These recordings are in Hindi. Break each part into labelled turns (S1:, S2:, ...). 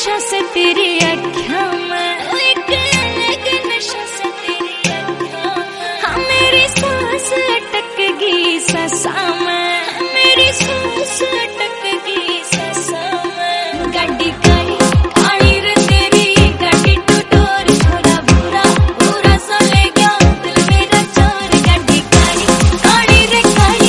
S1: नशा से तेरी अखियां में, एक अलग नशा से तेरी अखियां में। हाँ मेरी सांस अटकेगी सांसा में, मेरी सांस अटकेगी सांसा में। गाड़ी काली काली रे तेरी गाड़ी टुटोर, छोरा बुरा बुरा सा ले गया दिल मेरा चोर। गाड़ी काली काली रे काली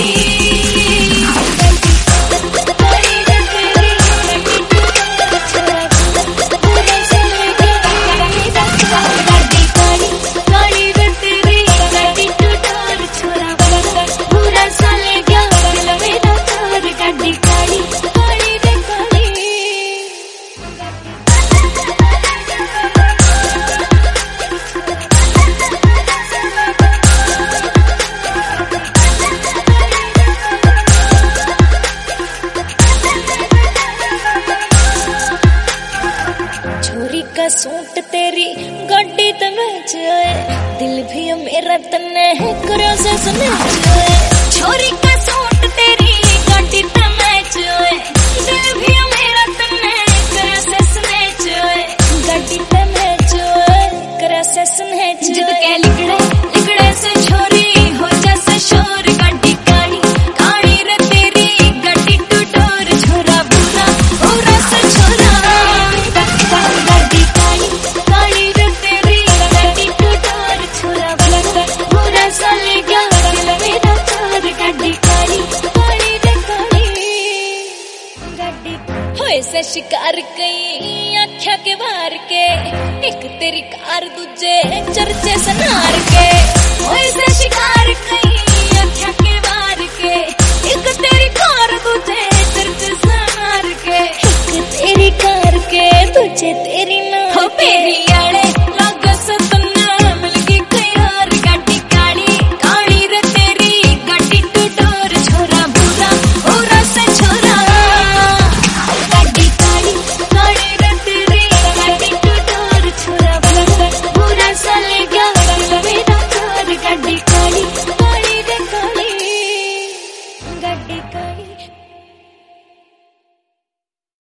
S1: का सूट तेरी गाड़ी ते मैच आए, दिल भी मेरा तन्ने करो से समझ आए। छोरी का सूट तेरी गाड़ी ते मैच आए, दिल भी मेरा तन्ने करो से समझ आए। गाड़ी ते मैच आए करो से समझ जिद के लिगड़े लिगड़े से छोरी हो जैसे शोर। गाड़ी काली काली रे तेरी गाड़ी टुटोर, छोरा बुरा बुरा से छोरा। से शिकार कई आख्या के बार के, एक तेरी कार दूजे चर्चे सनार के।